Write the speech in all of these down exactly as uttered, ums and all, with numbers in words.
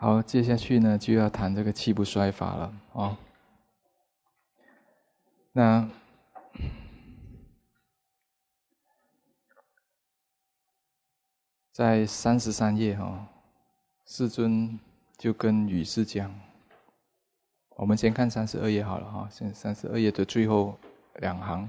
好，接下去呢就要谈这个气不衰法了哦。那在三十三页哈、哦，世尊就跟语师讲，我们先看三十二页好了哈、哦，先三十二页的最后两行。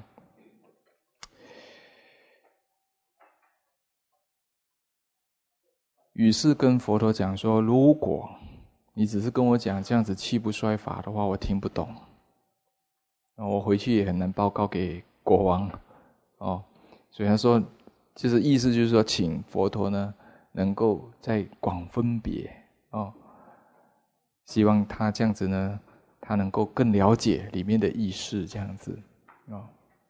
语师跟佛陀讲说，如果你只是跟我讲这样子气不衰法的话，我听不懂，我回去也很难报告给国王哦。所以他说，就是意思就是说，请佛陀呢能够再广分别哦，希望他这样子呢，他能够更了解里面的意思，这样子哦。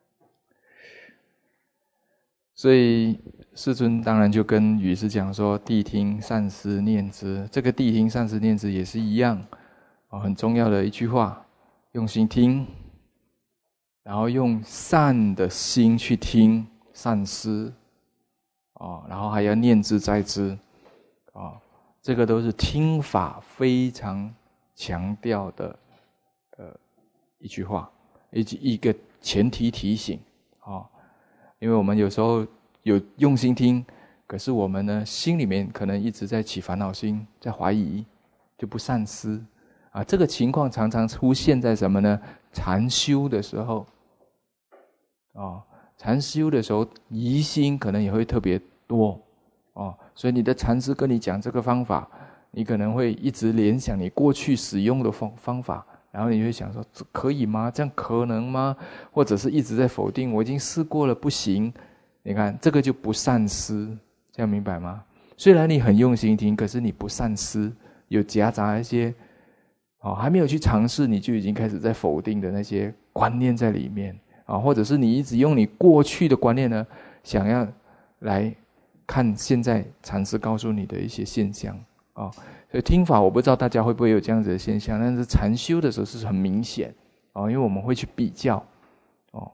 所以世尊当然就跟语师讲说，谛听善思念之。这个谛听善思念之也是一样哦，很重要的一句话，用心听，然后用善的心去听，善思哦，然后还要念之在之哦，这个都是听法非常强调的呃一句话，一一个前提提醒哦。因为我们有时候有用心听，可是我们呢心里面可能一直在起烦恼心，在怀疑，就不善思啊。这个情况常常出现在什么呢？禅修的时候，哦，禅修的时候疑心可能也会特别多哦，所以你的禅师跟你讲这个方法，你可能会一直联想你过去使用的方方法。然后你会想说，这可以吗？这样可能吗？或者是一直在否定，我已经试过了，不行。你看，这个就不善思，这样明白吗？虽然你很用心听，可是你不善思，有夹杂一些，哦，还没有去尝试，你就已经开始在否定的那些观念在里面啊，或者是你一直用你过去的观念呢，想要来看现在禅师告诉你的一些现象啊。所以听法我不知道大家会不会有这样子的现象，但是禅修的时候是很明显哦，因为我们会去比较哦。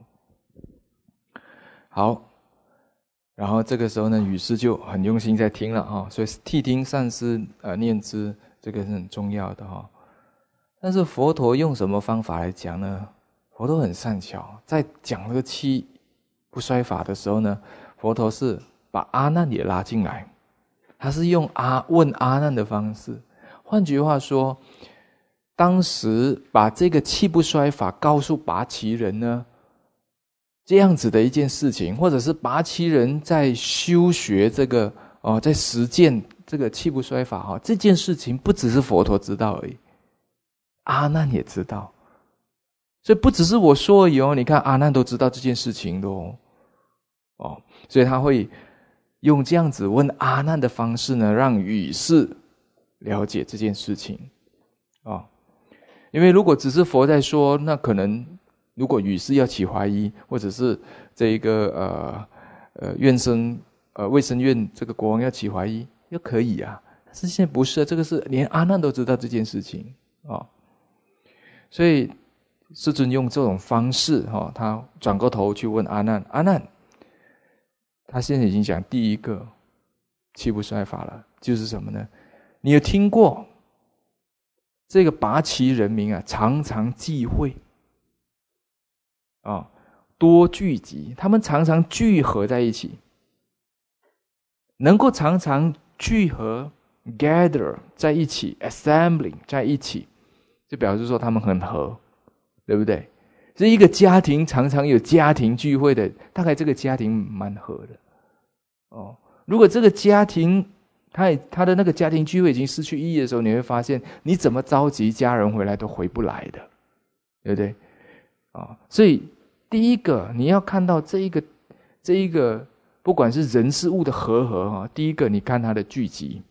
好，然后这个时候呢，语师就很用心在听了哈、哦，所以谛听善思呃念之，这个是很重要的哈、哦。但是佛陀用什么方法来讲呢？佛陀很善巧，在讲这个气不衰法的时候呢，佛陀是把阿难也拉进来。他是用阿问阿难的方式，换句话说，当时把这个气不衰法告诉拔耆人呢，这样子的一件事情，或者是拔耆人在修学这个哦，在实践这个气不衰法哈、哦，这件事情不只是佛陀知道而已，阿难也知道，所以不只是我说而已哦，你看阿难都知道这件事情的哦，哦，所以他会用这样子问阿难的方式呢，让语师了解这件事情哦。因为如果只是佛在说，那可能如果语师要起怀疑，或者是这一个呃呃院生呃卫生院这个国王要起怀疑，又可以啊。但是现在不是，这个是连阿难都知道这件事情哦。所以世尊用这种方式哦，他转过头去问阿难，阿难。他现在已经讲第一个气不衰法了，就是什么呢？你有听过这个拔耆人民啊，常常忌讳啊、哦，多聚集，他们常常聚合在一起，能够常常聚合 gather 在一起 assembling 在一起，就表示说他们很合，对不对？是一个家庭常常有家庭聚会的，大概这个家庭蛮合的哦。如果这个家庭他他的那个家庭聚会已经失去意义的时候，你会发现你怎么召集家人回来都回不来的，对不对？哦，所以第一个你要看到这一个这一个不管是人事物的和合哈，第一个你看它的聚集，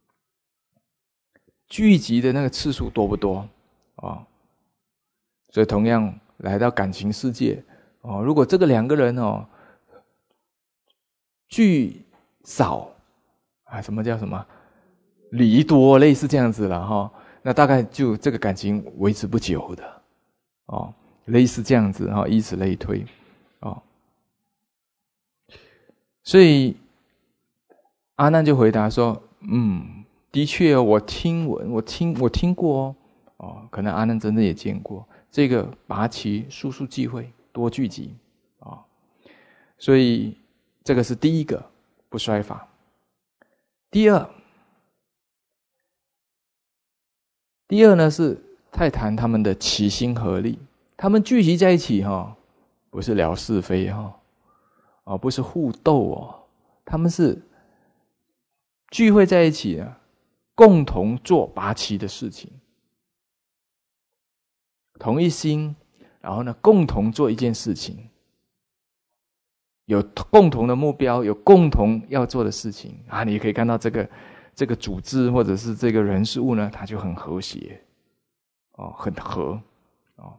聚集的那个次数多不多哦？所以同样。来到感情世界哦，如果这个两个人哦聚少啊，什么叫什么离多，类似这样子了哈、哦，那大概就这个感情维持不久的哦，类似这样子哈、哦，以此类推哦。所以阿难就回答说：“嗯， 的确哦，我听闻，我听我听过哦，哦，可能阿难真正也见过这个拔旗速速忌讳，多聚集啊、哦，所以这个是第一个不衰法。第二，第二呢是泰谈他们的齐心合力，他们聚集在一起哈、哦，不是聊是非哈、哦，哦，不是互斗哦，他们是聚会在一起啊，共同做拔旗的事情，同一心，然后呢，共同做一件事情，有共同的目标，有共同要做的事情啊，你可以看到这个这个组织或者是这个人事物呢，它就很和谐，哦，很和，哦。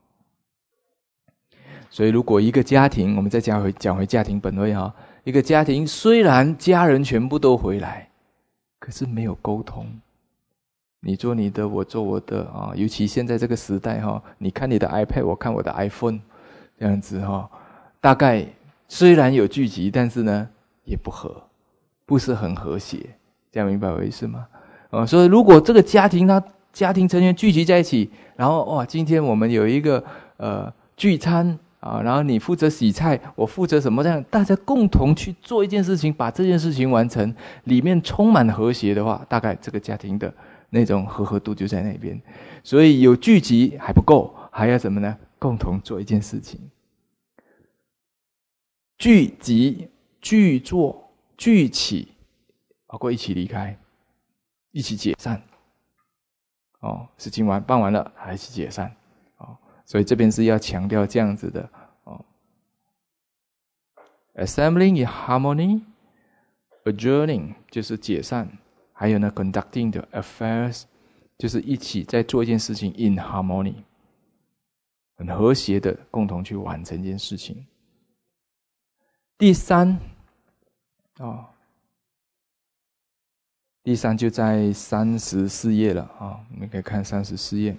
所以，如果一个家庭，我们再讲回讲回家庭本位哈，一个家庭虽然家人全部都回来，可是没有沟通，你做你的，我做我的啊。尤其现在这个时代哈，你看你的 iPad， 我看我的 iPhone， 这样子哈，大概虽然有聚集，但是呢也不和，不是很和谐，这样明白我的意思吗？啊，所以如果这个家庭他家庭成员聚集在一起，然后哇，今天我们有一个呃聚餐。啊，然后你负责洗菜，我负责什么？这样大家共同去做一件事情，把这件事情完成，里面充满和谐的话，大概这个家庭的那种和合度就在那边。所以有聚集还不够，还要什么呢？共同做一件事情，聚集、聚做、聚起，包括一起离开，一起解散。哦，事情完办完了，还一起解散。所以这边是要强调这样子的哦 ，assembling in harmony, adjourning 就是解散，还有呢 conducting the affairs 就是一起在做一件事情 in harmony， 很和谐的共同去完成一件事情。第三，哦，第三就在三十四页了啊、哦，我们可以看三十四页。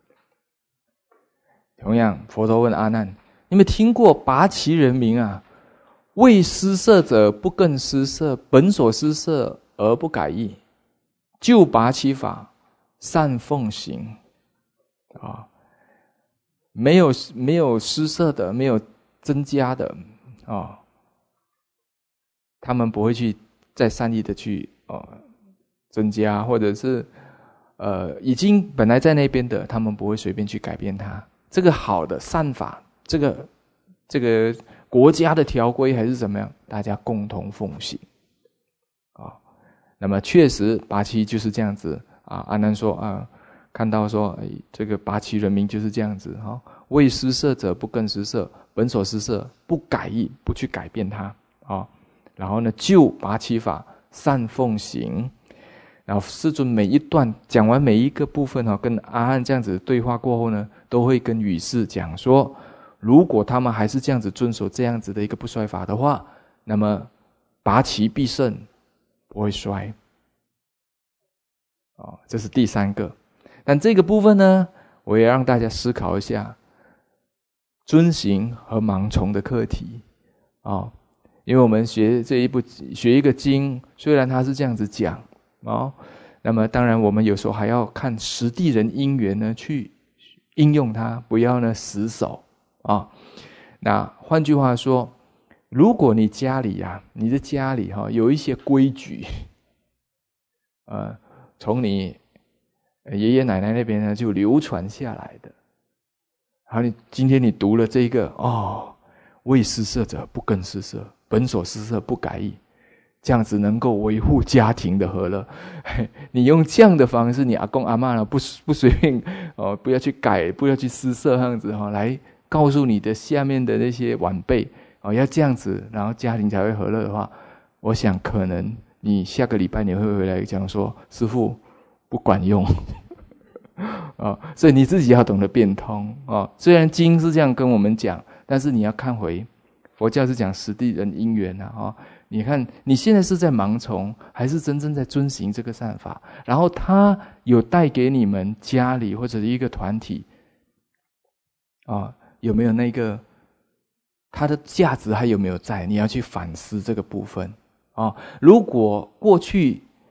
同样，佛陀问阿难：“你们听过拔旗人民啊？为施舍者不更施舍，本所施舍而不改易，就拔旗法，善奉行。”啊，没有没有施舍的，没有增加的啊，他们不会去再善意的去呃增加，或者是呃已经本来在那边的，他们不会随便去改变它。这个好的善法，这个这个国家的条规还是怎么样，大家共同奉行啊。那么确实拔旗就是这样子啊。阿难说啊，看到说哎，这个拔旗人民就是这样子哈、啊，为施舍者不更施舍，本所施舍不改易，不去改变它啊。然后呢，就拔旗法，善奉行。然后世尊每一段讲完每一个部分哈，跟阿难这样子对话过后呢，都会跟语士讲说，如果他们还是这样子遵守这样子的一个不衰法的话，那么拔旗必胜，不会衰。哦，这是第三个。但这个部分呢，我也让大家思考一下遵行和盲从的课题啊、哦，因为我们学这一部学一个经，虽然它是这样子讲。哦，那么当然我们有时候还要看实地人因缘呢，去应用它，不要呢死守啊、哦。那换句话说，如果你家里啊，你的家里哈、哦、有一些规矩，呃，从你爷爷奶奶那边呢就流传下来的，然后你今天你读了这个哦，为施舍者不更施舍，本所施舍不改易。这样子能够维护家庭的和乐，你用这样的方式，你阿公阿嬷呢不不随便哦，不要去改，不要去施舍，这样子哈、哦，来告诉你的下面的那些晚辈哦，要这样子，然后家庭才会和乐的话，我想可能你下个礼拜你会回来讲说，师父不管用哦，所以你自己要懂得变通哦。虽然经是这样跟我们讲，但是你要看回佛教是讲实地人因缘啊，哦。你看，你现在是在盲从，还是真正在遵行这个善法？然后他有带给你们家里或者一个团体，啊，有没有那个它的价值还有没有在？你要去反思这个部分啊。如果过去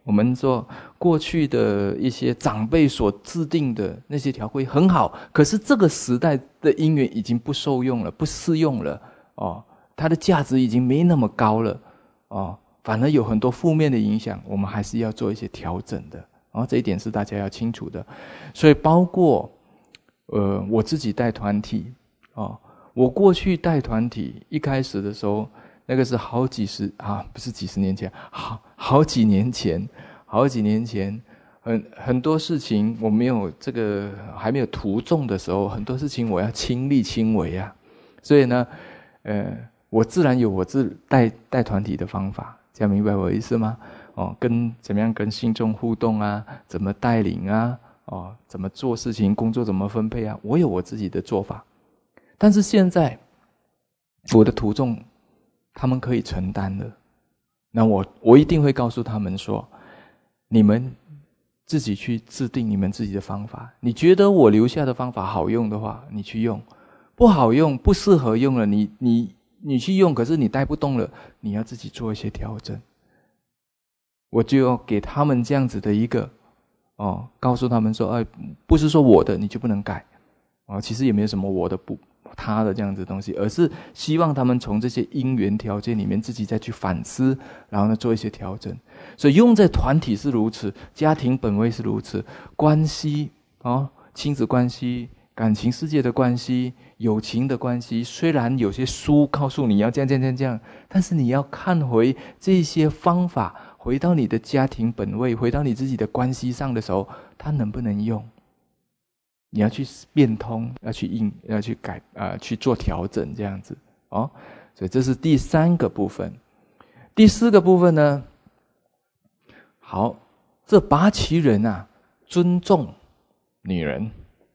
我们说过去的一些长辈所制定的那些条规很好，可是这个时代的因缘已经不受用了，不适用了哦，它的价值已经没那么高了哦，反而有很多负面的影响，我们还是要做一些调整的。然后这一点是大家要清楚的。所以包括呃我自己带团体哦，我过去带团体一开始的时候，那个是好几十啊，不是几十年前，好好几年前，好几年前，很很多事情我没有这个还没有徒众的时候，很多事情我要亲力亲为啊，所以呢，呃，我自然有我自带带团体的方法，这样明白我的意思吗？哦，跟怎么样跟信众互动啊，怎么带领啊，哦，怎么做事情，工作怎么分配啊，我有我自己的做法。但是现在我的徒众他们可以承担了，那我我一定会告诉他们说，你们自己去制定你们自己的方法，你觉得我留下的方法好用的话，你去用，不好用不适合用了，你你你去用，可是你带不动了，你要自己做一些调整。我就要给他们这样子的一个哦，告诉他们说，哎，不是说我的你就不能改哦，其实也没有什么我的不他的这样子的东西，而是希望他们从这些因缘条件里面自己再去反思，然后呢做一些调整。所以用在团体是如此，家庭本位是如此，关系哦，亲子关系、感情世界的关系、友情的关系，虽然有些书告诉你要这样这样这样这样，但是你要看回这些方法。回到你的家庭本位，回到你自己的关系上的时候，它能不能用？你要去变通，要去应，要去改，呃，去做调整，这样子哦。所以这是第三个部分。第四个部分呢？好，这拔旗人啊，尊重女人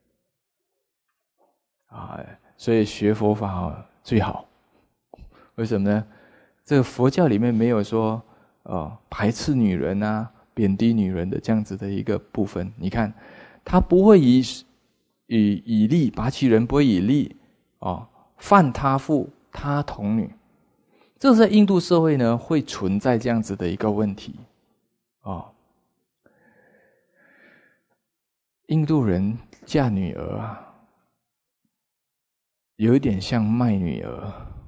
啊，所以学佛法啊最好。为什么呢？这个佛教里面没有说。呃，排斥女人啊，贬低女人的这样子的一个部分，你看，他不会以以以利拔旗人，不会以利哦，犯他妇他童女，这在印度社会呢会存在这样子的一个问题哦。印度人嫁女儿啊，有一点像卖女儿。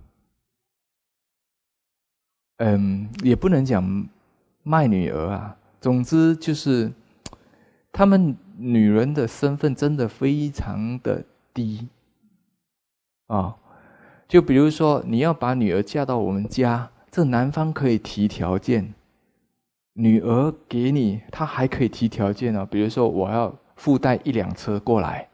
嗯，也不能讲卖女儿啊。总之就是，他们女人的身份真的非常的低啊、哦。就比如说，你要把女儿嫁到我们家，这男方可以提条件，女儿给你，他还可以提条件哦。比如说，我要附带一辆车过来。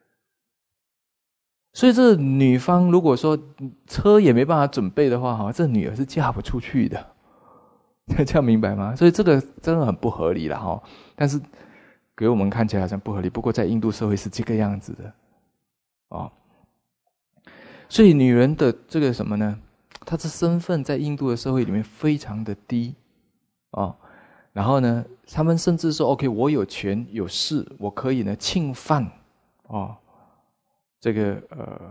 所以这女方如果说车也没办法准备的话，哈，这女儿是嫁不出去的，这样明白吗？所以这个真的很不合理了哈。但是给我们看起来好像不合理，不过在印度社会是这个样子的，哦。所以女人的这个什么呢？她的身份在印度的社会里面非常的低，哦。然后呢，他们甚至说 ：“OK， 我有权有势，我可以呢侵犯，哦。”这个呃，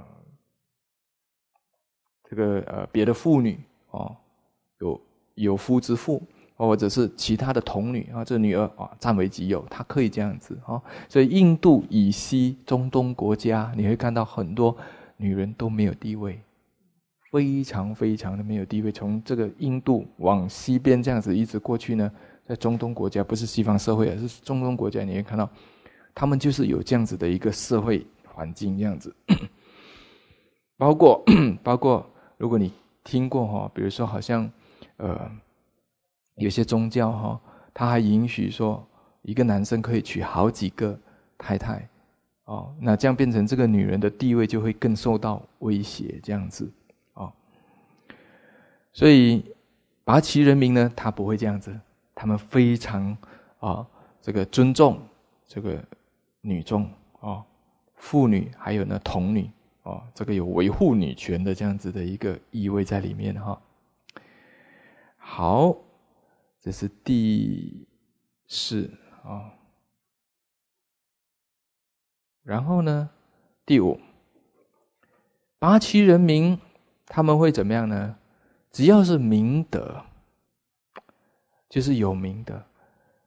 这个呃，别的妇女哦，有有夫之妇，或者是其他的童女啊，这女儿啊占为己有，她可以这样子哦。所以印度以西中东国家，你会看到很多女人都没有地位，非常非常的没有地位。从这个印度往西边这样子一直过去呢，在中东国家，不是西方社会，而是中东国家，你会看到他们就是有这样子的一个社会环境这样子。包括包括如果你听过哈，比如说好像呃有些宗教哈，他还允许说一个男生可以娶好几个太太哦，那这样变成这个女人的地位就会更受到威胁这样子哦。所以拔旗人民呢，他不会这样子，他们非常啊这个尊重这个女众哦。妇女还有呢童女哦，这个有维护女权的这样子的一个意味在里面哈、哦。好，这是第四啊、哦。然后呢，第五，拔旗人民他们会怎么样呢？只要是明德，就是有名的，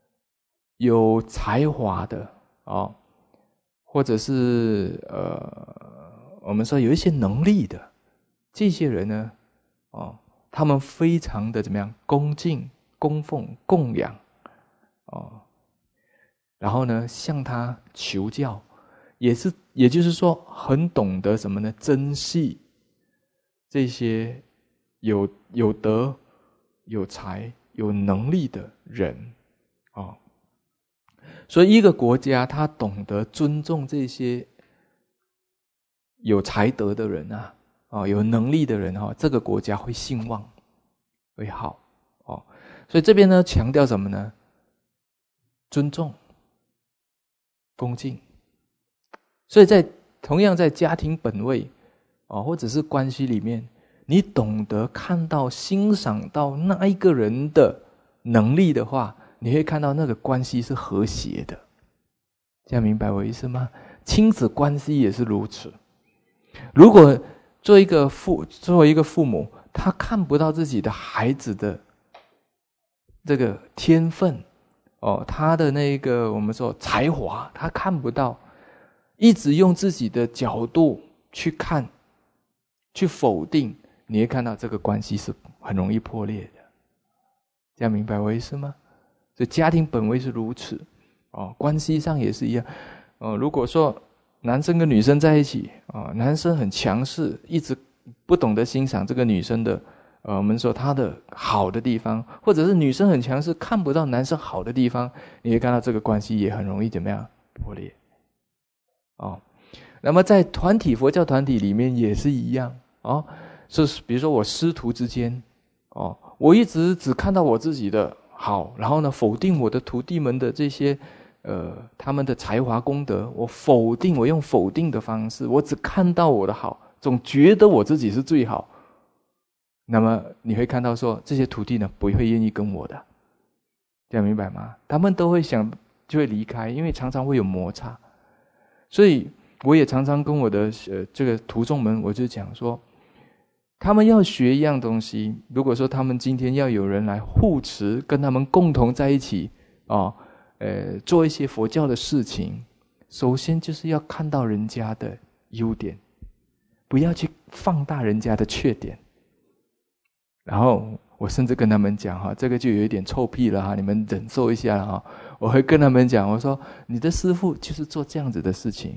有才华的哦，或者是呃，我们说有一些能力的这些人呢，哦，他们非常的怎么样？恭敬、供奉、供养，哦，然后呢，向他求教，也是，也就是说，很懂得什么呢？珍惜这些有有德、有才、有能力的人，哦。所以一个国家他懂得尊重这些有才德的人啊，哦，有能力的人哈，这个国家会兴旺，会好哦。所以这边呢强调什么呢？尊重、恭敬。所以在同样在家庭本位哦，或者是关系里面，你懂得看到、欣赏到那一个人的能力的话，你会看到那个关系是和谐的。这样明白我意思吗？亲子关系也是如此。如果做一个父，作为一个父母，他看不到自己的孩子的这个天分哦，他的那个我们说才华，他看不到，一直用自己的角度去看、去否定，你会看到这个关系是很容易破裂的。这样明白我意思吗？所以家庭本位是如此哦，关系上也是一样哦。如果说男生跟女生在一起啊，男生很强势，一直不懂得欣赏这个女生的，呃，我们说她的好的地方，或者是女生很强势，看不到男生好的地方，你会看到这个关系也很容易怎么样破裂。哦，那么在团体佛教团体里面也是一样哦，就是比如说我师徒之间，哦，我一直只看到我自己的好，然后呢否定我的徒弟们的这些。呃，他们的才华功德，我否定，我用否定的方式，我只看到我的好，总觉得我自己是最好。那么你会看到说，这些徒弟呢，不会愿意跟我的，这样明白吗？他们都会想，就会离开，因为常常会有摩擦。所以我也常常跟我的呃这个徒众们，我就讲说，他们要学一样东西，如果说他们今天要有人来护持，跟他们共同在一起哦。呃，做一些佛教的事情，首先就是要看到人家的优点，不要去放大人家的缺点。然后我甚至跟他们讲哈，这个就有一点臭屁了哈，你们忍受一下了哈。我会跟他们讲，我说你的师父就是做这样子的事情，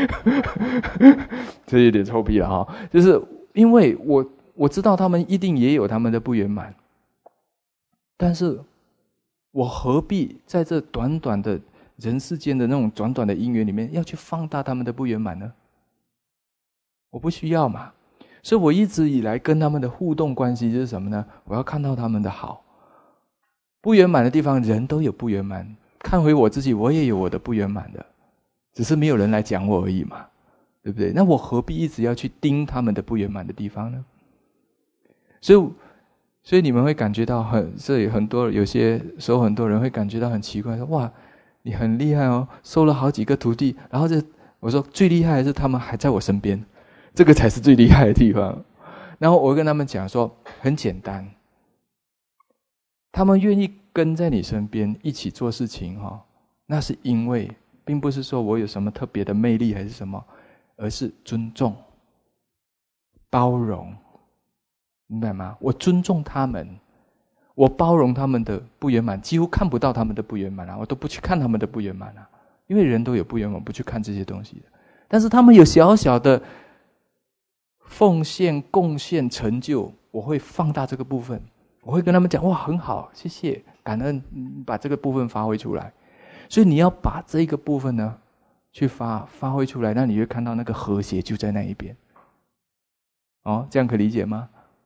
这有点臭屁了哈。就是因为我我知道他们一定也有他们的不圆满，但是。我何必在这短短的人世间的那种短短的因缘里面，要去放大他们的不圆满呢？我不需要嘛。所以我一直以来跟他们的互动关系就是什么呢？我要看到他们的好，不圆满的地方，人都有不圆满。看回我自己，我也有我的不圆满的，只是没有人来讲我而已嘛，对不对？那我何必一直要去盯他们的不圆满的地方呢？所以。所以你们会感觉到很，这里很多有些时候很多人会感觉到很奇怪，说哇，你很厉害哦，收了好几个徒弟，然后这我说最厉害的是他们还在我身边，这个才是最厉害的地方。然后我跟他们讲说，很简单，他们愿意跟在你身边一起做事情哈，那是因为并不是说我有什么特别的魅力还是什么，而是尊重、包容。明白吗？我尊重他们，我包容他们的不圆满，几乎看不到他们的不圆满啊，我都不去看他们的不圆满啊，因为人都有不圆满，不去看这些东西的。但是他们有小小的奉献、贡献、成就，我会放大这个部分，我会跟他们讲：哇，很好，谢谢，感恩，把这个部分发挥出来。所以你要把这个部分呢，去发发挥出来，那你会看到那个和谐就在那一边。哦，这样可理解吗？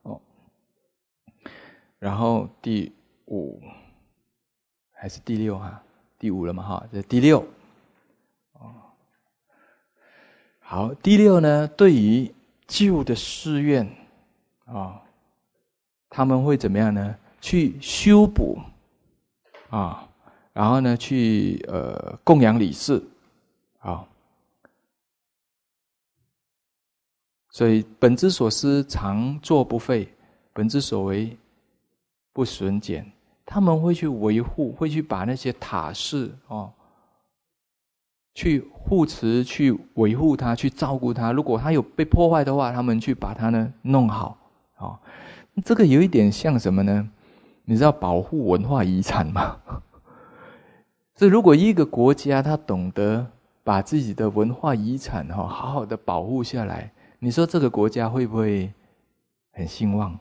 然后第五还是第六哈？第五了嘛哈？这是第六。哦，好，第六呢，对于旧的寺院啊、哦，他们会怎么样呢？去修补啊，然后呢，去呃供养理事啊。所以本之所思，常作不废；本之所为，不损减， 他们会去维护，会去把那些塔寺哦，去护持、去维护它、去照顾它。如果它有被破坏的话，他们去把它呢弄好。哦，这个有一点像什么呢？你知道保护文化遗产吗？所以，如果一个国家他懂得把自己的文化遗产哈好好的保护下来，你说这个国家会不会很兴旺？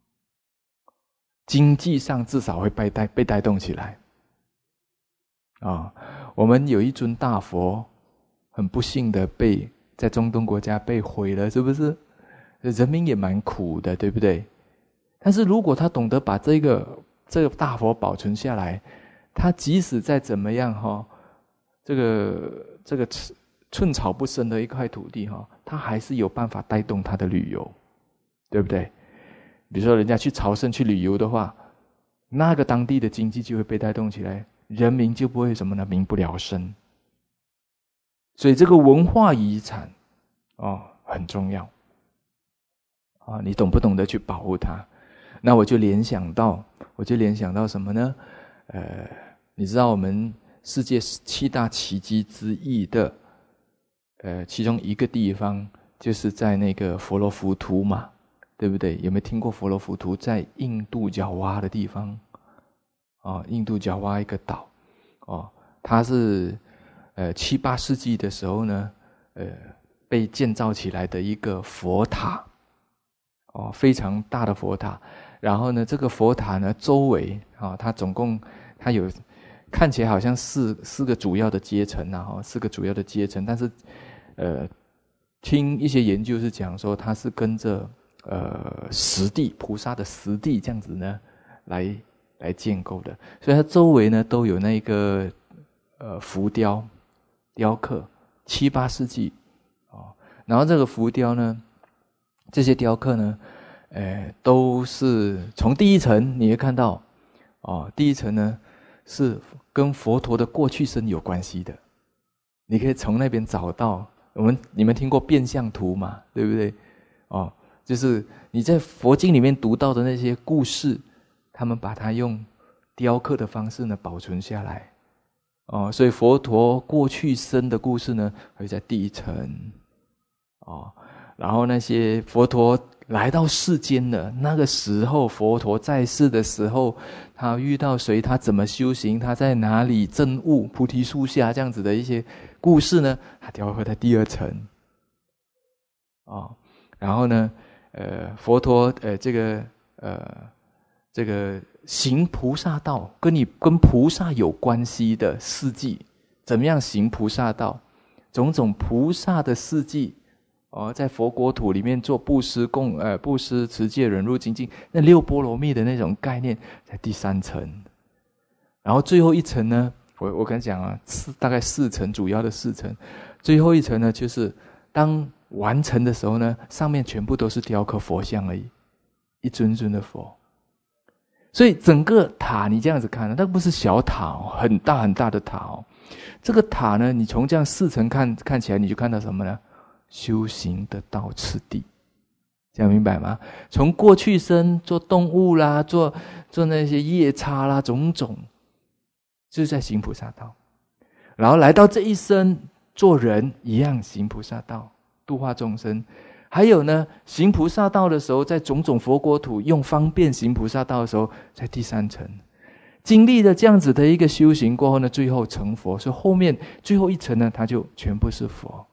经济上至少会被带被带动起来。啊、哦，我们有一尊大佛，很不幸的被在中东国家被毁了，是不是？人民也蛮苦的，对不对？但是如果他懂得把这个这个大佛保存下来，他即使再怎么样哈，这个这个寸草不生的一块土地哈，他还是有办法带动他的旅游，对不对？比如说人家去朝圣去旅游的话，那个当地的经济就会被带动起来，人民就不会什么呢？民不聊生。所以这个文化遗产哦很重要啊，你懂不懂得去保护它？那我就联想到，我就联想到什么呢？呃，你知道我们世界七大奇迹之一的，呃，其中一个地方就是在那个佛罗浮屠嘛，对不对？有没有听过佛罗浮屠？在印度角蛙的地方，哦，印度角蛙一个岛，哦，它是呃七八世纪的时候呢，呃，被建造起来的一个佛塔，哦，非常大的佛塔。然后呢，这个佛塔呢，周围啊、哦，它总共它有看起来好像四四个主要的阶层啊，哈，四个主要的阶层。但是，呃，听一些研究是讲说，它是跟着呃实地菩萨的实地这样子呢，来来建构的。所以它周围呢都有那个呃浮雕雕刻，七八世纪哦。然后这个浮雕呢，这些雕刻呢。呃，都是从第一层你会看到，哦，第一层呢是跟佛陀的过去生有关系的，你可以从那边找到。我们你们听过变相图嘛？对不对？哦，就是你在佛经里面读到的那些故事，他们把它用雕刻的方式呢保存下来。哦，所以佛陀过去生的故事呢会在第一层，哦，然后那些佛陀来到世间的那个时候，佛陀在世的时候，他遇到谁，他怎么修行，他在哪里证悟，菩提树下这样子的一些故事呢，他雕刻在第二层。哦，然后呢，呃，佛陀呃这个呃这个行菩萨道，跟你跟菩萨有关系的事迹，怎么样行菩萨道，种种菩萨的事迹。哦，在佛国土里面做布施供呃布施持戒忍辱精进，那六波罗蜜的那种概念在第三层，然后最后一层呢，我我跟你讲啊，四大概四层主要的四层，最后一层呢，就是当完成的时候呢，上面全部都是雕刻佛像而已，一尊尊的佛。所以整个塔你这样子看呢，那不是小塔哦，很大很大的塔哦。这个塔呢，你从这样四层看看起来，你就看到什么呢？修行的道次第，这样明白吗？从过去生做动物啦，做做那些夜叉啦，种种，就是在行菩萨道。然后来到这一生做人一样行菩萨道，度化众生。还有呢，行菩萨道的时候，在种种佛国土用方便行菩萨道的时候，在第三层经历了这样子的一个修行过后呢，最后成佛。所以后面最后一层呢，它就全部是佛。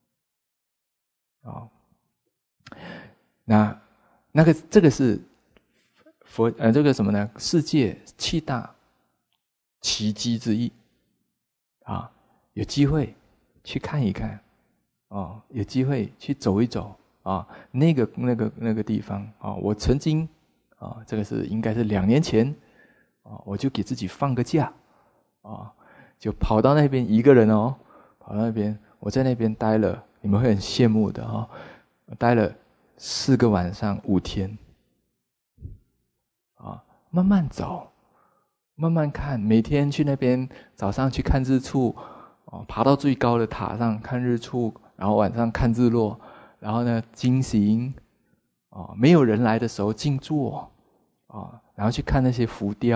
哦，那那个这个是佛呃这个什么呢？世界七大奇迹之一啊，有机会去看一看哦，有机会去走一走啊，那个那个那个地方啊，我曾经啊，这个是应该是两年前啊，我就给自己放个假啊，就跑到那边一个人哦，跑到那边，我在那边待了。你们会很羡慕的哦，我待了四个晚上五天，啊，慢慢走，慢慢看，每天去那边，早上去看日出，哦，爬到最高的塔上看日出，然后晚上看日落，然后呢经行，哦，没有人来的时候静坐，哦，然后去看那些浮雕，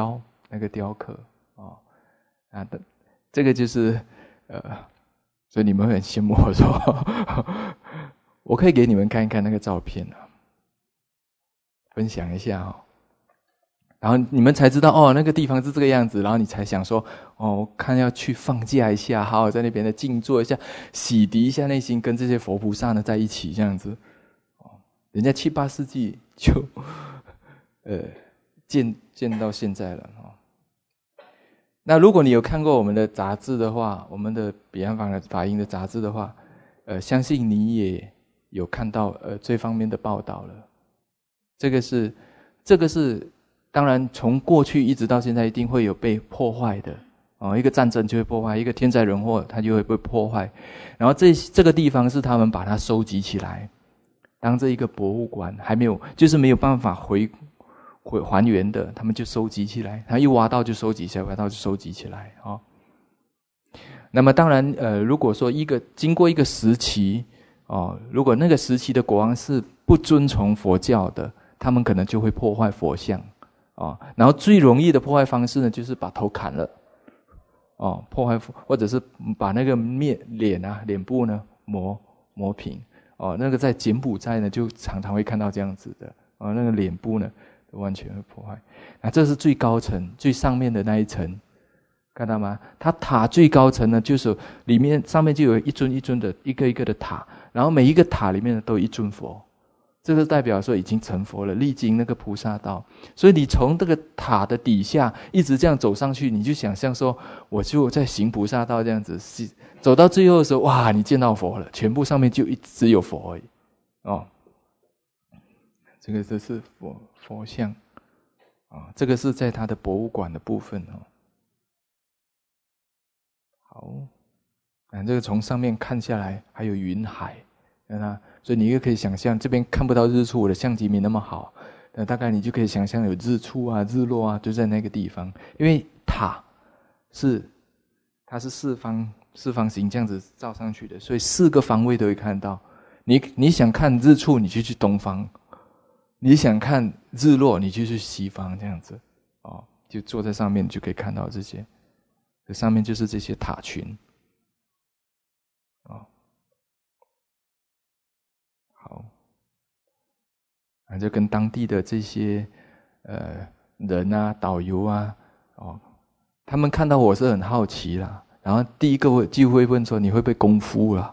那个雕刻哦啊的，这个就是呃，所以你们会很羡慕我说，我可以给你们看一看那个照片啊，分享一下哦。然后你们才知道哦，那个地方是这个样子，然后你才想说哦，我看要去放假一下，好好在那边的静坐一下，洗涤一下内心，跟这些佛菩萨呢在一起这样子。哦，人家七八世纪就呃见见到现在了哦。那如果你有看过我们的杂志的话，我们的彼岸法的法音的杂志的话，呃，相信你也有看到呃这方面的报道了。这个是这个是。当然，从过去一直到现在，一定会有被破坏的哦。一个战争就会破坏，一个天灾人祸，它就会被破坏。然后这这个地方是他们把它收集起来，当这一个博物馆还没有，就是没有办法回回还原的，他们就收集起来。他一挖到就收集起来，挖到就收集起来哦。那么当然，呃，如果说一个经过一个时期哦，如果那个时期的国王是不遵从佛教的，他们可能就会破坏佛像。哦，然后最容易的破坏方式呢，就是把头砍了，哦，破坏或者是把那个面脸啊脸部呢磨磨平，哦，那个在柬埔寨呢就常常会看到这样子的，哦，那个脸部呢完全会破坏。那这是最高层最上面的那一层，看到吗？它塔最高层呢，就是里面上面就有一尊一尊的一个一个的塔，然后每一个塔里面呢都有一尊佛。这个代表说已经成佛了，历经那个菩萨道，所以你从这个塔的底下一直这样走上去，你就想象说，我就在行菩萨道这样子，走到最后的时候，哇，你见到佛了，全部上面就一只有佛而已，哦，这个这是佛佛像，啊，这个是在他的博物馆的部分哦。好，啊，这个从上面看下来，还有云海。那所以你也可以想象，这边看不到日出，我的相机没那么好，那大概你就可以想象有日出啊、日落啊，就在那个地方。因为塔是它是四方四方形这样子照上去的，所以四个方位都会看到。你你想看日出，你就去东方；你想看日落，你就去西方，这样子哦，就坐在上面，你就可以看到这些。这上面就是这些塔群，哦。好，啊，就跟当地的这些呃人啊、导游啊，哦，他们看到我是很好奇啦，然后第一个就会问说：“你会不会功夫啦？”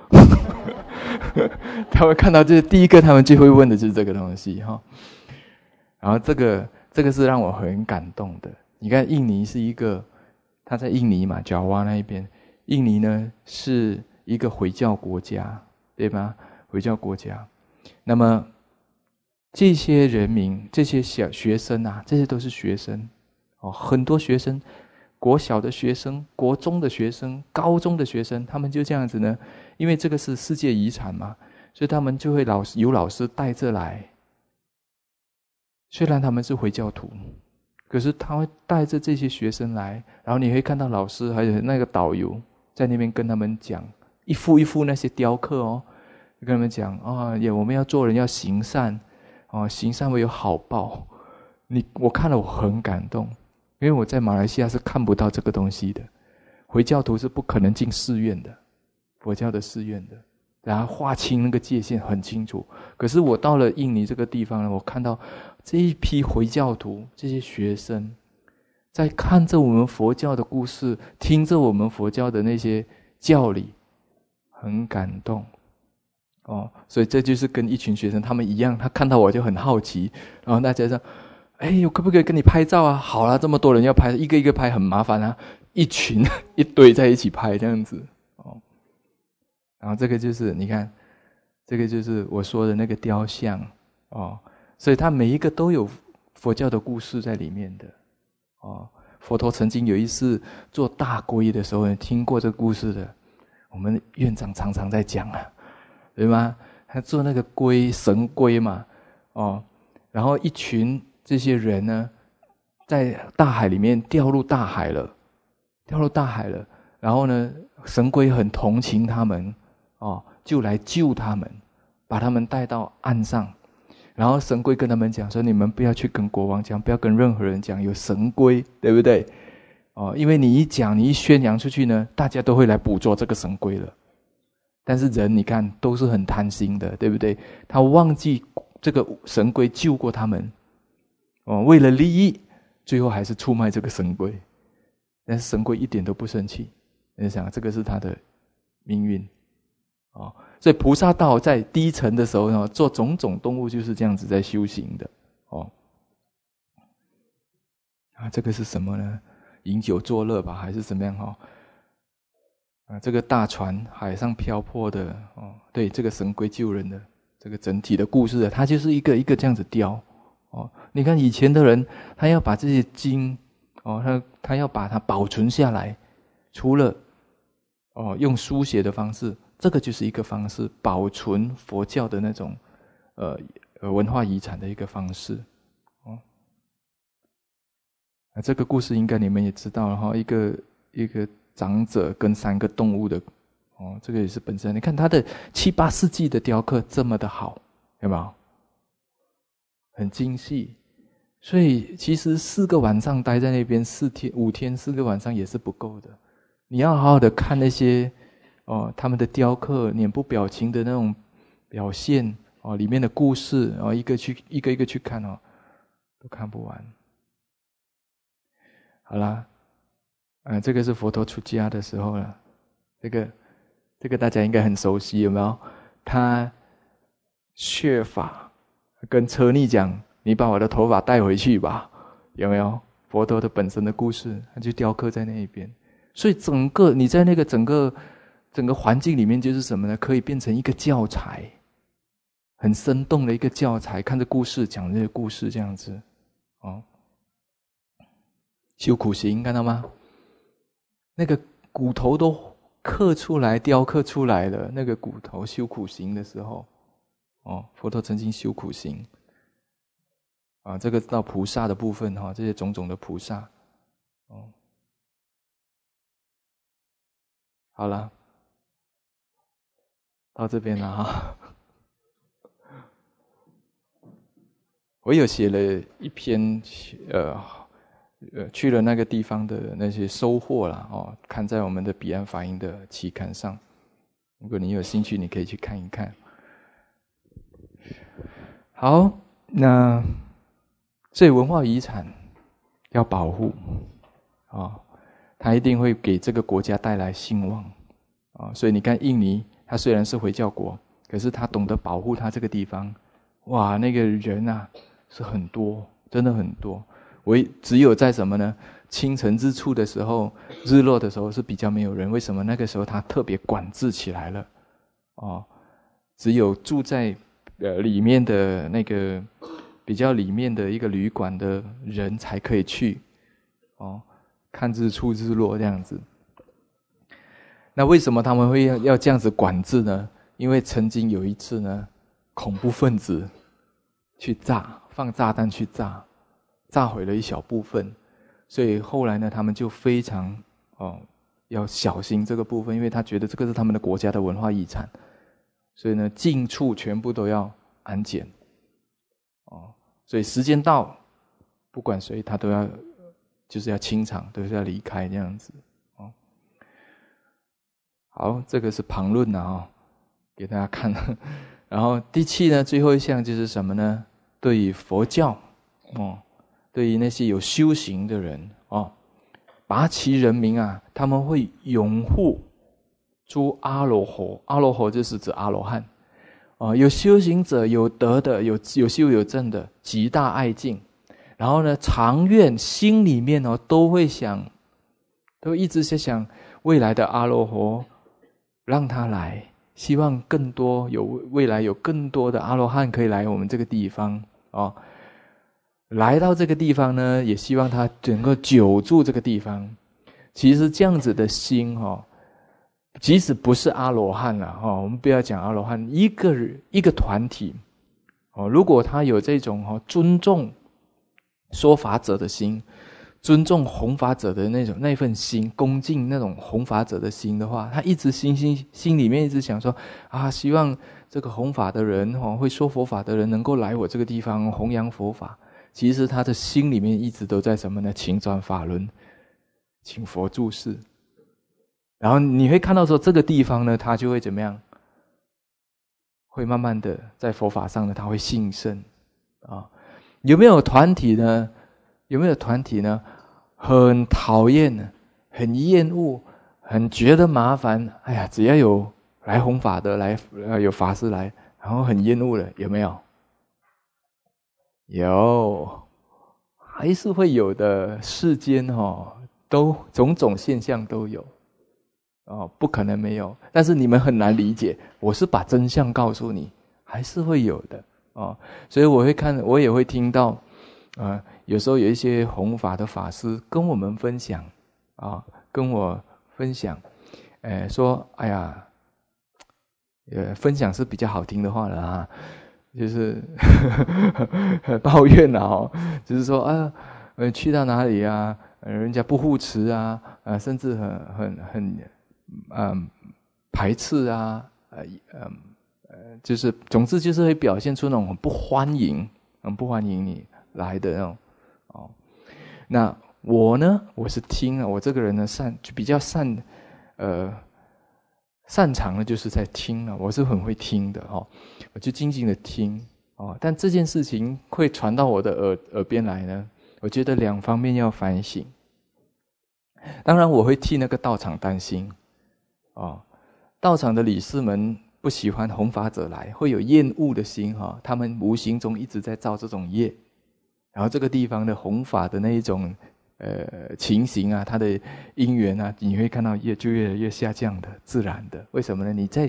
他们看到这第一个，他们就会问的就是这个东西哈。然后这个这个是让我很感动的。你看，印尼是一个，他在印尼嘛，爪哇那一边，印尼呢是一个回教国家，对吗？回教国家，那么这些人民、这些小学生啊，这些都是学生哦，很多学生，国小的学生、国中的学生、高中的学生，他们就这样子呢，因为这个是世界遗产嘛，所以他们就会老师有老师带着来。虽然他们是回教徒，可是他会带着这些学生来，然后你会看到老师还有那个导游在那边跟他们讲，一幅一幅那些雕刻哦。跟他们讲啊，也我们要做人要行善，哦，行善会有好报。你我看了我很感动，因为我在马来西亚是看不到这个东西的，回教徒是不可能进寺院的，佛教的寺院的，然后划清那个界限很清楚。可是我到了印尼这个地方呢，我看到这一批回教徒这些学生，在看着我们佛教的故事，听着我们佛教的那些教理，很感动。哦，所以这就是跟一群学生他们一样，他看到我就很好奇，然后大家说：“哎，我可不可以跟你拍照啊？”好啦，这么多人要拍，一个一个拍很麻烦啊，一群一堆在一起拍这样子哦。然后这个就是你看，这个就是我说的那个雕像哦，所以它每一个都有佛教的故事在里面的哦。佛陀曾经有一次做大皈的时候，听过这个故事的，我们院长常常在讲啊。对吗？他做那个龟神龟嘛，哦，然后一群这些人呢，在大海里面掉入大海了，掉入大海了。然后呢，神龟很同情他们，哦，就来救他们，把他们带到岸上。 然后神龟跟他们讲说，你们不要去跟国王讲，不要跟任何人讲有神龟，对不对？哦，因为你一讲，你一宣扬出去呢，大家都会来捕捉这个神龟了。但是人你看都是很贪心的，对不对？他忘记这个神龟救过他们，哦，为了利益，最后还是出卖这个神龟。但是神龟一点都不生气，你想这个是他的命运，哦，所以菩萨道在低层的时候呢，做种种动物就是这样子在修行的，哦。啊，这个是什么呢？饮酒作乐吧，还是怎么样？哦，啊，这个大船海上漂泊的，哦，对，这个神龟救人的这个整体的故事，它就是一个一个这样子雕，哦，你看以前的人，他要把这些经，哦，他他要把它保存下来，除了哦用书写的方式，这个就是一个方式，保存佛教的那种呃文化遗产的一个方式，哦。啊，这个故事应该你们也知道了哈，一个一个长者跟三个动物的，哦，这个也是本身。你看他的七八世纪的雕刻这么的好，有没有？很精细，所以其实四个晚上待在那边，四天五天四个晚上也是不够的。你要好好的看那些哦，他们的雕刻、脸部表情的那种表现哦，里面的故事哦，一个去一个一个去看哦，都看不完。好啦，啊，这个是佛陀出家的时候了，这个这个大家应该很熟悉，有没有？他削发，跟车尼讲：“你把我的头发带回去吧。”有没有？佛陀的本身的故事，他就雕刻在那一边。所以整个你在那个整个整个环境里面，就是什么呢？可以变成一个教材，很生动的一个教材，看着故事讲这些故事这样子，哦。修苦行看到吗？那个骨头都刻出来雕刻出来了，那个骨头修苦行的时候，哦，佛陀曾经修苦行啊，这个到菩萨的部分哈，这些种种的菩萨，哦，好了，到这边了哈。我有写了一篇呃。呃，去了那个地方的那些收获啦，哦，看在我们的彼岸法音的期刊上。如果你有兴趣，你可以去看一看。好，那所以文化遗产要保护啊，哦，它一定会给这个国家带来兴旺啊，哦。所以你看，印尼它虽然是回教国，可是它懂得保护它这个地方，哇，那个人啊是很多，真的很多。唯只有在什么呢？清晨日出的时候，日落的时候是比较没有人。为什么？那个时候他特别管制起来了，哦，只有住在呃里面的那个比较里面的一个旅馆的人才可以去，哦，看日出日落这样子。那为什么他们会要要这样子管制呢？因为曾经有一次呢，恐怖分子去炸，放炸弹去炸。炸毁了一小部分，所以后来呢，他们就非常哦要小心这个部分，因为他觉得这个是他们的国家的文化遗产，所以呢，近处全部都要安检，哦，所以时间到，不管谁他都要就是要清场，都是要离开这样子，哦。好，这个是旁论啊，哦，给大家看。然后第七呢，最后一项就是什么呢？对于佛教，哦。对于那些有修行的人哦，拔其人民啊，他们会拥护诸阿罗汉，阿罗汉就是指阿罗汉哦，有修行者，有德的，有有修有证的，极大爱敬。然后呢，常愿心里面哦都会想，都一直在想未来的阿罗汉让他来，希望更多有未来有更多的阿罗汉可以来我们这个地方哦。来到这个地方呢，也希望他能够久住这个地方。其实这样子的心哈，即使不是阿罗汉了哈，我们不要讲阿罗汉，一个一个团体哦，如果他有这种哈尊重说法者的心， 尊重弘法者的那种那份心，恭敬那种弘法者的心的话，他一直心心心里面一直想说啊，希望这个弘法的人哦，会说佛法的人能够来我这个地方弘扬佛法。其实他的心里面一直都在什么呢？请转法轮，请佛注释。然后你会看到说这个地方呢，他就会怎么样？会慢慢的在佛法上呢，他会兴盛啊。有没有团体呢？有没有团体呢？很讨厌、很厌恶、很觉得麻烦。哎呀，只要有来弘法的，来有法师来，然后很厌恶的，有没有？有，还是会有的。世间哦，都种种现象都有哦，不可能没有。但是你们很难理解，我是把真相告诉你，还是会有的哦。所以我会看，我也会听到，啊、呃，有时候有一些弘法的法师跟我们分享啊、哦，跟我分享，呃，说，哎呀，呃，分享是比较好听的话了啊。就是抱怨啊、哦，就是说啊，呃，去到哪里啊，人家不护持啊，呃，甚至很很很，嗯，排斥啊，呃，嗯，呃，就是总之就是会表现出那种很不欢迎、很不欢迎你来的那种，哦。那我呢，我是听啊，我这个人呢善就比较善，呃。擅长的就是在听啊，我是很会听的哦，我就静静的听哦。但这件事情会传到我的耳耳边来呢，我觉得两方面要反省。当然，我会替那个道场担心哦。道场的理事们不喜欢弘法者来，会有厌恶的心哈、哦，他们无形中一直在造这种业，然后这个地方的弘法的那一种。呃，情形啊，它的因缘啊，你会看到越就越来越下降的，自然的。为什么呢？你在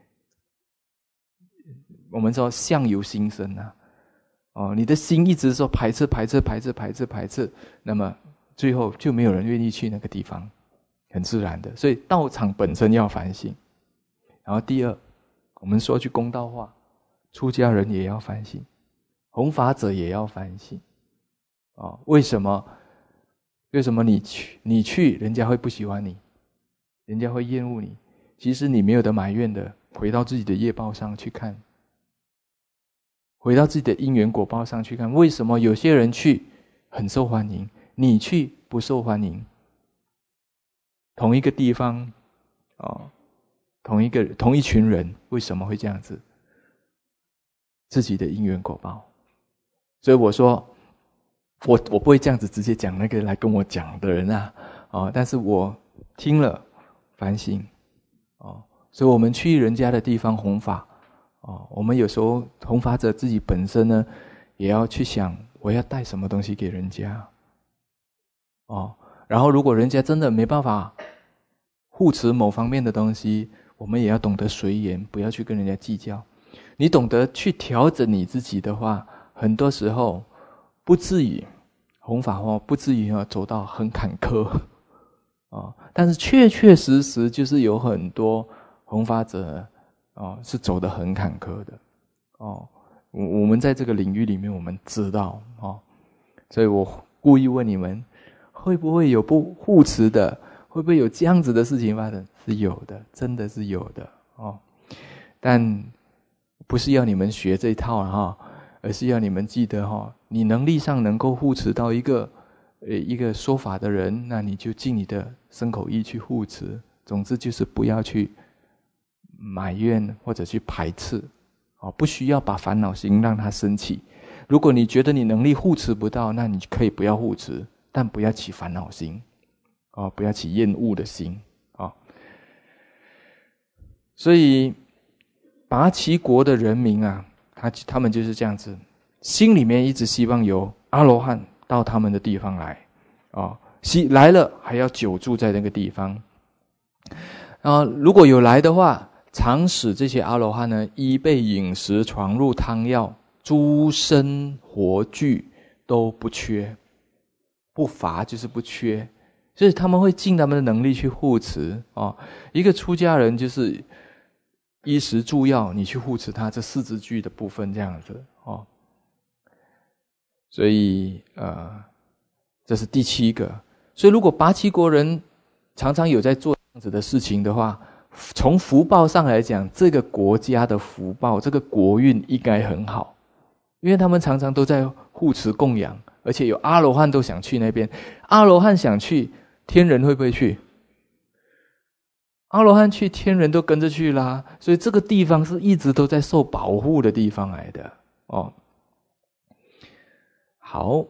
我们说相由心生啊，哦，你的心一直说排斥、排斥、排斥、排斥、排斥，那么最后就没有人愿意去那个地方，很自然的。所以道场本身要反省。然后第二，我们说句公道话，出家人也要反省，弘法者也要反省。哦，为什么？为什么你去你去人家会不喜欢你，人家会厌恶你？其实你没有得埋怨的，回到自己的业报上去看，回到自己的因缘果报上去看，为什么有些人去很受欢迎，你去不受欢迎？同一个地方，哦，同一个同一群人，为什么会这样子？自己的因缘果报。所以我说。我我不会这样子直接讲那个来跟我讲的人啊，哦，但是我听了反省，哦，所以我们去人家的地方弘法，哦，我们有时候弘法者自己本身呢，也要去想我要带什么东西给人家，哦，然后如果人家真的没办法护持某方面的东西，我们也要懂得随缘，不要去跟人家计较。你懂得去调整你自己的话，很多时候。不至于弘法哦，不至于走到很坎坷哦，但是确确实实就是有很多弘法者哦是走得很坎坷的哦。我我们在这个领域里面，我们知道哦，所以我故意问你们，会不会有不护持的？会不会有这样子的事情发生？是有的，真的是有的哦。但不是要你们学这一套哈。而是要你们记得哈，你能力上能够护持到一个呃一个说法的人，那你就尽你的身口意去护持。总之就是不要去埋怨或者去排斥，哦，不需要把烦恼心让它升起。如果你觉得你能力护持不到，那你可以不要护持，但不要起烦恼心，哦，不要起厌恶的心，哦。所以拔齐国的人民啊。他他们就是这样子，心里面一直希望有阿罗汉到他们的地方来，哦，来了还要久住在那个地方。啊，如果有来的话，常使这些阿罗汉呢，衣被饮食、床褥汤药、诸生活具都不缺，不乏就是不缺，所以他们会尽他们的能力去护持哦。一个出家人就是。衣食住药，你去护持他这四字句的部分，这样子哦。所以呃， 这是第七个。所以如果拔旗国人常常有在做这样子的事情的话，从福报上来讲，这个国家的福报，这个国运应该很好，因为他们常常都在护持供养，而且有阿罗汉都想去那边。阿罗汉想去，天人会不会去？阿罗汉去，天人都跟着去啦。所以这个地方是一直都在受保护的地方来的哦。好，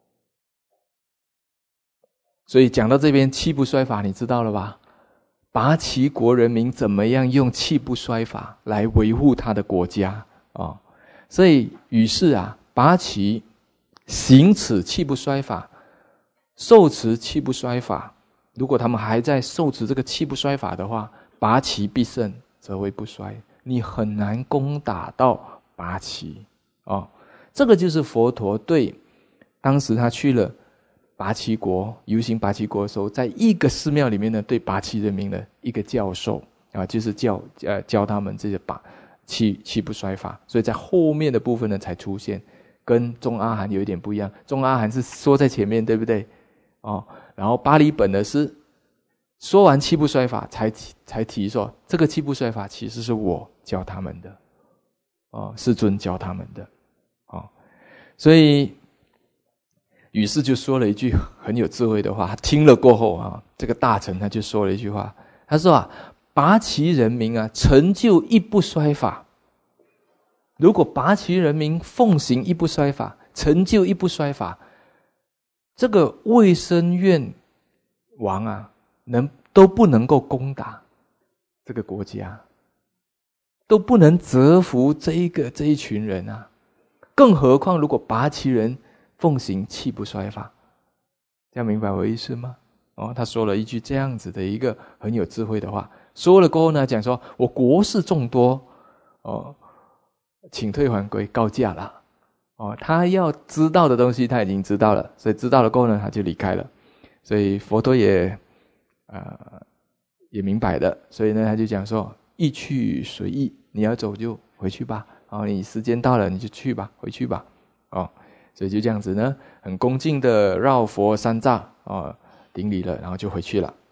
所以讲到这边气不衰法，你知道了吧？拔旗国人民怎么样用气不衰法来维护他的国家哦。所以于是啊，拔旗行此气不衰法，受持气不衰法。如果他们还在受持这个气不衰法的话，拔旗必胜，则为不衰。你很难攻打到拔旗哦。这个就是佛陀对当时他去了拔旗国游行拔旗国的时候，在一个寺庙里面呢，对拔旗人民的一个教授啊，就是教呃教他们这些拔气气不衰法。所以在后面的部分呢才出现，跟中阿含有一点不一样。中阿含是说在前面，对不对？哦，然后巴黎本呢是说完气不衰法才才提说，这个气不衰法其实是我教他们的，哦，世尊教他们的，哦，所以于是就说了一句很有智慧的话。他听了过后啊，这个大臣他就说了一句话，他说啊，拔旗人民啊，成就一不衰法。如果拔旗人民奉行一不衰法，成就一不衰法，这个卫生院王啊，能都不能够攻打这个国家，都不能折服这一个这一群人啊。更何况如果拔旗人奉行气不衰法，这样明白我的意思吗？哦，他说了一句这样子的一个很有智慧的话，说了过后呢，讲说我国事众多，哦，请退还归，告假了。哦，他要知道的东西他已经知道了，所以知道了过后呢，他就离开了。所以佛陀也呃也明白的，所以呢他就讲说，意去随意，你要走就回去吧，哦，你时间到了你就去吧，回去吧，哦，所以就这样子呢，很恭敬的绕佛三匝，哦，顶礼了，然后就回去了。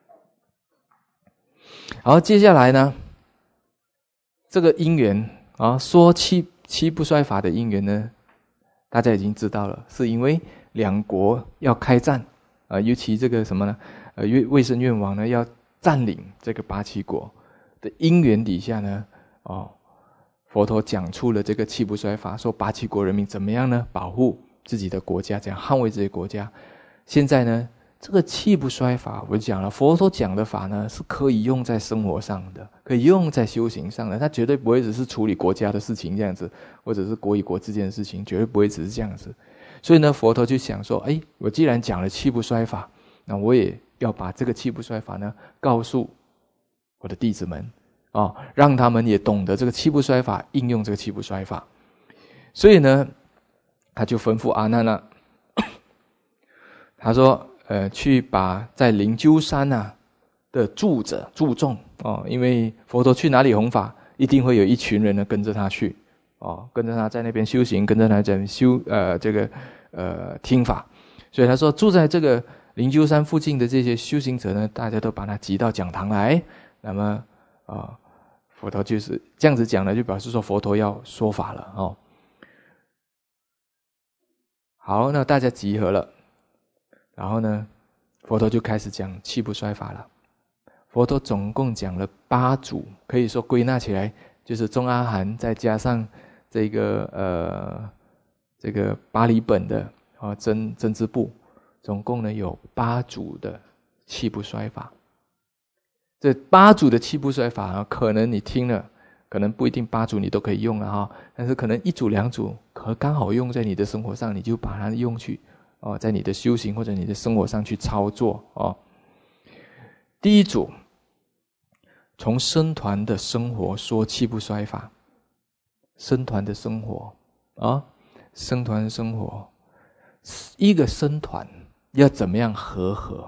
好，接下来呢，这个因缘啊，说气气不衰法的因缘呢，大家已经知道了，是因为两国要开战啊，尤其这个什么呢？呃，卫生院王呢要占领这个拔旗国的因缘底下呢，哦，佛陀讲出了这个气不衰法，说拔旗国人民怎么样呢？保护自己的国家，怎样捍卫自己的国家。现在呢，这个气不衰法，我讲了，佛陀讲的法呢是可以用在生活上的，可以用在修行上的，它绝对不会只是处理国家的事情这样子，或者是国与国之间的事情，绝对不会只是这样子。所以呢，佛陀就想说，哎，我既然讲了气不衰法，那我也要把这个气不衰法呢告诉我的弟子们，哦，让他们也懂得这个气不衰法，应用这个气不衰法。所以呢，他就吩咐阿难了，他说，呃，去把在灵鹫山啊的住者住众哦，因为佛陀去哪里弘法，一定会有一群人呢跟着他去哦，跟着他在那边修行，跟着他在修呃这个呃听法。所以他说，住在这个灵鹫山附近的这些修行者呢，大家都把他集到讲堂来。那么啊、呃，佛陀就是这样子讲呢，就表示说佛陀要说法了哦。好，那大家集合了，然后呢，佛陀就开始讲气不衰法了。佛陀总共讲了八组，可以说归纳起来就是中阿含再加上这个呃这个巴黎本的啊真真支部，总共呢有八组的气不衰法。这八组的气不衰法啊，可能你听了，可能不一定八组你都可以用了哈，但是可能一组两组，可刚好用在你的生活上，你就把它用去哦，在你的修行或者你的生活上去操作哦。第一组，从僧团的生活说气不衰法。僧团的生活啊，僧团的生活，一个僧团要怎么样和合？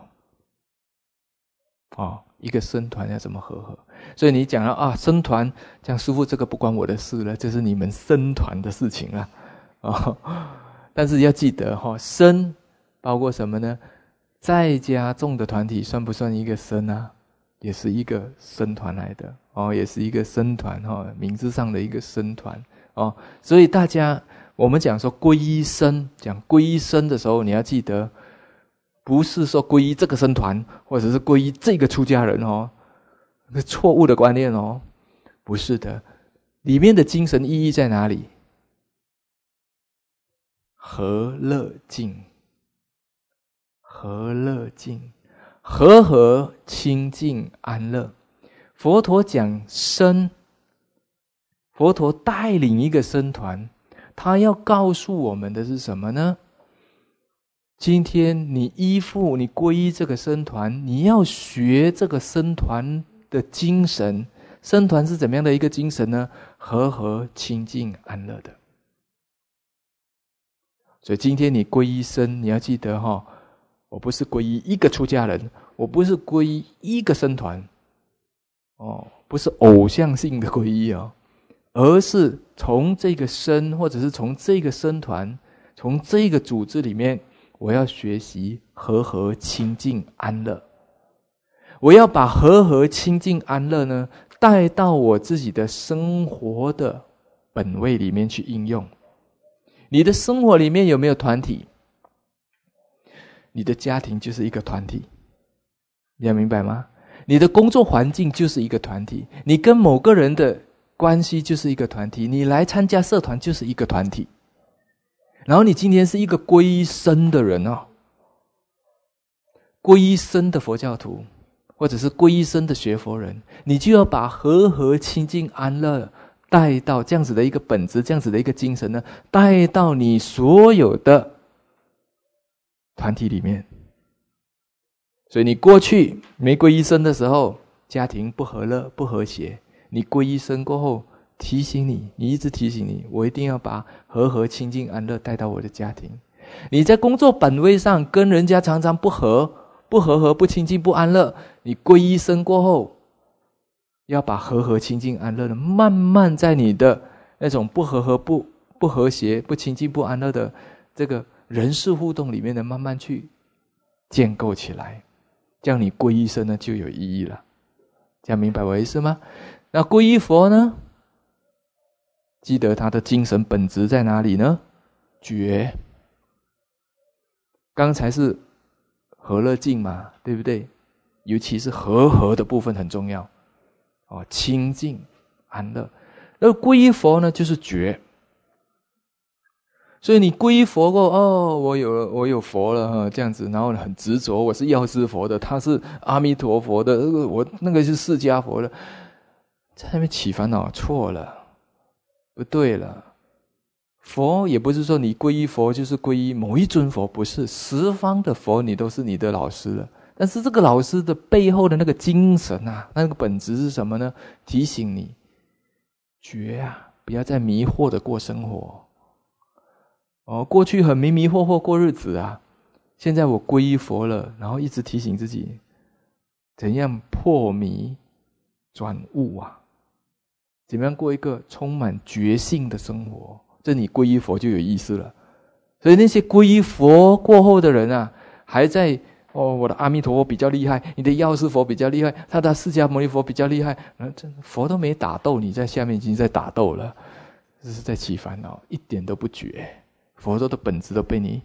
哦，一个僧团要怎么和合？所以你讲了啊，僧团，这样师父这个不关我的事了，这是你们僧团的事情了哦。但是要记得哈、哦，僧包括什么呢？在家众的团体算不算一个僧啊？也是一个僧团来的哦，也是一个僧团哈、哦，名字上的一个僧团哦。所以大家，我们讲说皈依僧，讲皈依僧的时候，你要记得，不是说皈依这个僧团，或者是皈依这个出家人哦，那错误的观念哦，不是的。里面的精神意义在哪里？和乐净，和乐净。和合清净安乐。佛陀讲僧，佛陀带领一个僧团，他要告诉我们的是什么呢？今天你依附你皈依这个僧团，你要学这个僧团的精神。僧团是怎么样的一个精神呢？和合清净安乐的。所以今天你皈依僧，你要记得哈、哦，我不是皈依一个出家人，我不是皈依一个僧团，哦，不是偶像性的皈依哦，而是从这个僧，或者是从这个僧团，从这个组织里面，我要学习和合清净安乐。我要把和合清净安乐呢，带到我自己的生活的本位里面去应用。你的生活里面有没有团体？你的家庭就是一个团体，你要明白吗？你的工作环境就是一个团体，你跟某个人的关系就是一个团体，你来参加社团就是一个团体。然后你今天是一个皈依僧的人哦，皈依僧的佛教徒，或者是皈依僧的学佛人，你就要把和合清净安乐带到这样子的一个本质，这样子的一个精神呢，带到你所有的团体里面。所以你过去没皈依僧的时候，家庭不和乐不和谐，你皈依僧过后，提醒你，你一直提醒你，我一定要把和合清净安乐带到我的家庭。你在工作本位上跟人家常常不和不和合不清净不安乐，你皈依僧过后，要把和合清净安乐的慢慢在你的那种不和合不不和谐不清净不安乐的这个人事互动里面的慢慢去建构起来，这样你皈依僧呢就有意义了。这样明白我的意思吗？那皈依佛呢，记得他的精神本质在哪里呢？觉。刚才是和乐净嘛，对不对？尤其是和合的部分很重要哦，清净安乐。那皈依佛呢，就是觉。所以你皈依佛过哦，我有了，我有佛了哈，这样子，然后很执着，我是药师佛的，他是阿弥陀佛的，我那个是释迦佛的，在那边起烦恼，错了，不对了。佛也不是说你皈依佛就是皈依某一尊佛，不是，十方的佛你都是你的老师了。但是这个老师的背后的那个精神啊，那个本质是什么呢？提醒你觉啊，不要再迷惑的过生活。哦，过去很迷迷惑惑过日子啊，现在我皈依佛了，然后一直提醒自己怎样破迷转悟啊，怎么样过一个充满觉性的生活，这你皈依佛就有意思了。所以那些皈依佛过后的人啊，还在哦，我的阿弥陀佛比较厉害，你的药师佛比较厉害，他的释迦牟尼佛比较厉害，佛都没打斗，你在下面已经在打斗了，这是在起烦恼，一点都不觉。佛陀的本质都被你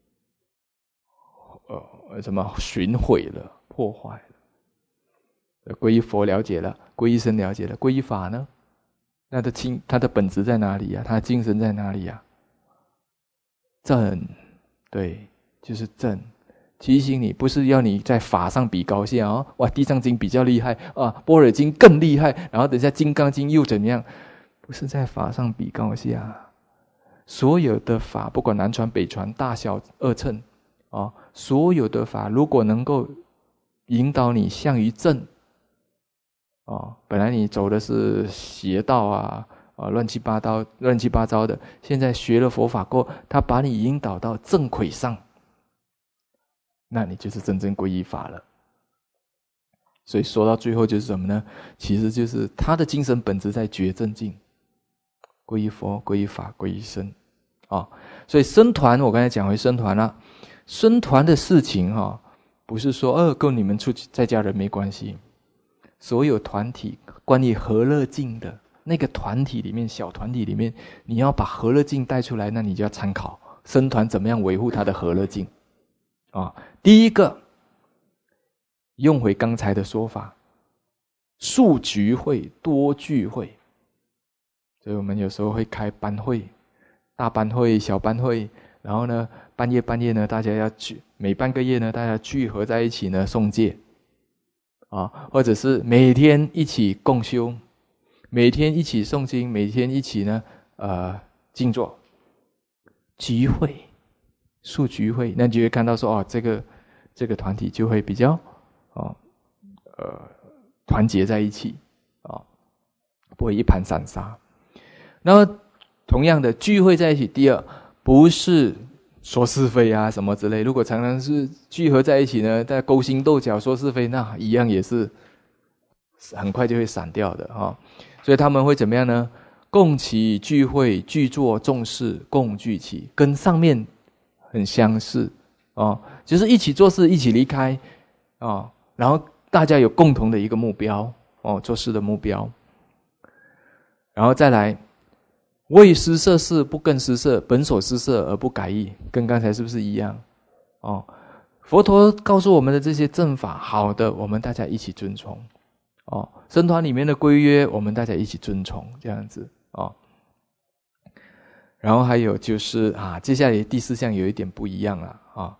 呃什么损毁了、破坏了。皈依佛了解了，皈依僧了解了，皈依法呢？那的精，它的本质在哪里啊？它的精神在哪里啊？正，对，就是正。提醒你，不是要你在法上比高下哦。哇，地藏经比较厉害啊，般若经更厉害，然后等下金刚经又怎么样？不是在法上比高下。所有的法，不管南传北传，大小二乘，哦，所有的法，如果能够引导你向于正，哦，本来你走的是邪道啊，啊，乱七八糟、乱七八糟的，现在学了佛法过后，他把你引导到正轨上，那你就是真正皈依法了。所以说到最后就是什么呢？其实就是他的精神本质在觉正境。皈依佛、皈依法、皈依僧，啊、哦，所以僧团我刚才讲回僧团了。 僧团的事情哈、哦，不是说呃跟你们出去在家人没关系。所有团体关于和乐境的那个团体里面，小团体里面，你要把和乐境带出来，那你就要参考僧团怎么样维护它的和乐境啊。第一个，用回刚才的说法，数聚会多聚会，所以我们有时候会开班会，大班会、小班会，然后呢，半夜半夜呢，大家要聚，每半个月呢，大家聚合在一起呢诵戒。啊，或者是每天一起共修，每天一起诵经，每天一起呢，呃，静坐，聚会，数聚会，那你就会看到说，哦，这个这个团体就会比较，哦，呃，团结在一起，啊、哦，不会一盘散沙。然后同样的聚会在一起，第二不是说是非啊什么之类，如果常常是聚合在一起呢，在勾心斗角说是非，那一样也是很快就会散掉的哈、哦。所以他们会怎么样呢？共起聚会，聚坐重视，共聚起，跟上面很相似哦，就是一起做事，一起离开哦，然后大家有共同的一个目标哦，做事的目标，然后再来。为施设事不更施设，本所施设而不改易，跟刚才是不是一样？哦，佛陀告诉我们的这些正法，好的，我们大家一起遵从。哦，僧团里面的规约，我们大家一起遵从，这样子哦。然后还有就是啊，接下来第四项有一点不一样了啊、哦。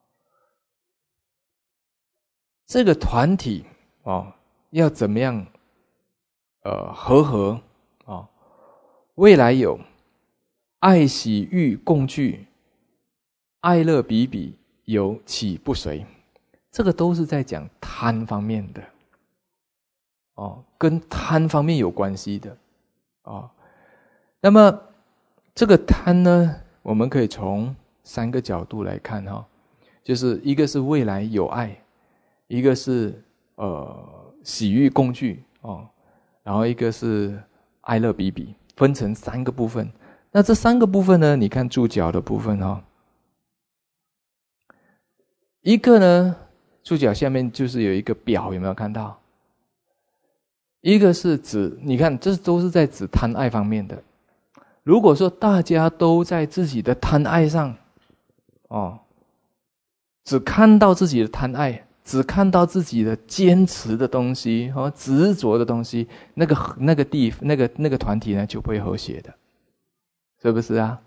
这个团体哦，要怎么样？呃，和合哦。未来有爱喜欲共聚，爱乐比比，有起不随，这个都是在讲贪方面的哦，跟贪方面有关系的哦。那么这个贪呢，我们可以从三个角度来看哈、哦，就是一个是未来有爱，一个是呃喜欲共聚哦，然后一个是爱乐比比。分成三个部分，那这三个部分呢？你看注脚的部分哈、哦，一个呢，注脚下面就是有一个表，有没有看到？一个是指，你看这都是在指贪爱方面的。如果说大家都在自己的贪爱上，哦，只看到自己的贪爱，只看到自己的坚持的东西和执着的东西，那个那个地那个那个团体呢就不会和谐的，是不是啊？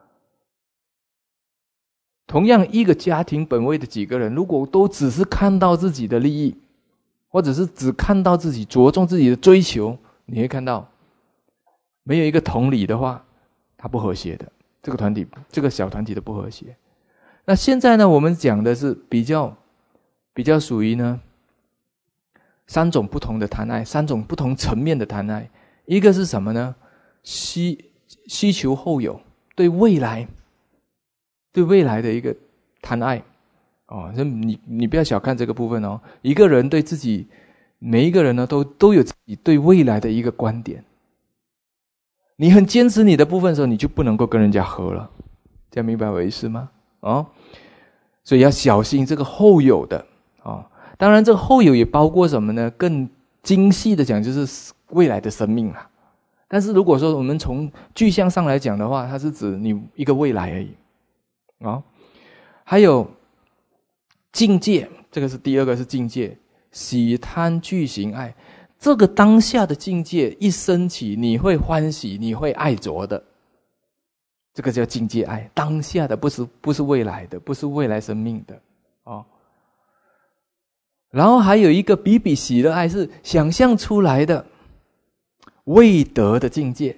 同样一个家庭本位的几个人，如果都只是看到自己的利益，或者是只看到自己着重自己的追求，你会看到没有一个同理的话，它不和谐的，这个团体这个小团体的不和谐。那现在呢，我们讲的是比较比较属于呢三种不同的贪爱，三种不同层面的贪爱。一个是什么呢？需需求后有，对未来对未来的一个贪爱哦，你你不要小看这个部分哦。一个人对自己，每一个人呢都都有自己对未来的一个观点。你很坚持你的部分的时候，你就不能够跟人家合了，这样明白我意思吗？哦，所以要小心这个后有的哦。当然，这个后有也包括什么呢？更精细的讲，就是未来的生命啦。但是如果说我们从具象上来讲的话，它是指你一个未来而已啊、哦。还有境界，这个是第二个是境界，喜贪俱行爱。这个当下的境界一升起，你会欢喜，你会爱着的，这个叫境界爱，当下的，不是不是未来的，不是未来生命的哦。然后还有一个比比喜乐爱，是想象出来的未得的境界，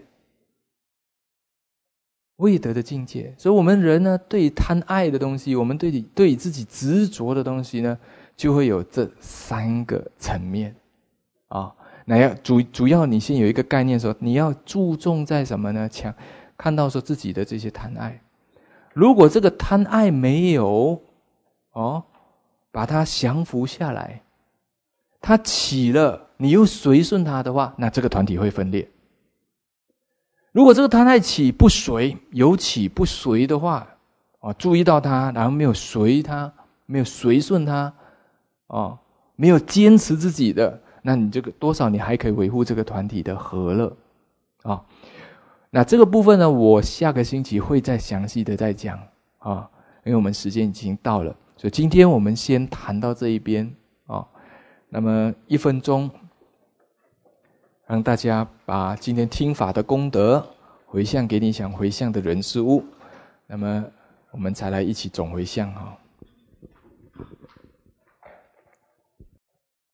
未得的境界。所以我们人呢，对贪爱的东西，我们对对自己执着的东西呢，就会有这三个层面啊、哦。那要主主要你先有一个概念说，你要注重在什么呢？强看到说自己的这些贪爱，如果这个贪爱没有哦，把它降服下来，它起了，你又随顺它的话，那这个团体会分裂。如果这个贪爱起不随，有起不随的话， 啊，注意到他，然后没有随他，没有随顺他，啊，没有坚持自己的，那你这个多少你还可以维护这个团体的和乐，啊，那这个部分呢，我下个星期会再详细的再讲啊，因为我们时间已经到了，所以今天我们先谈到这一边啊，那么一分钟，让大家把今天听法的功德回向给你想回向的人事物，那么我们才来一起总回向哈。